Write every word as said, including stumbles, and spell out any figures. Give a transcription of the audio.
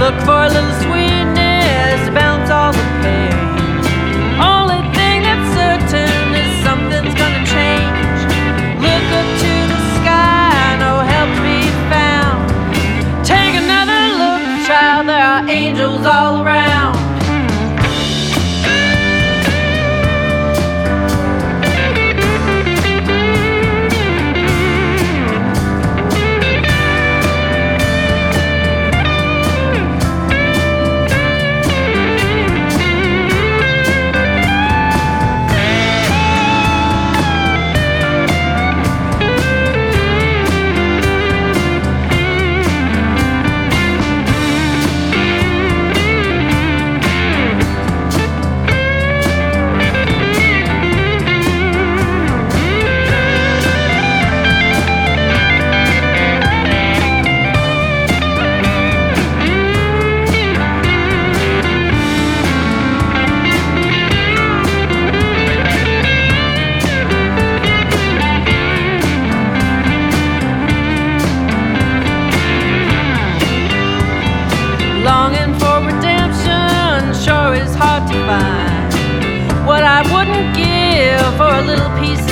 look for a little sweetness to balance all the pain. Only thing that's certain is something's gonna change. Look up to the sky, no help to be found. Take another look, child, there are angels all around. Longing for redemption sure is hard to find. What I wouldn't give for a little piece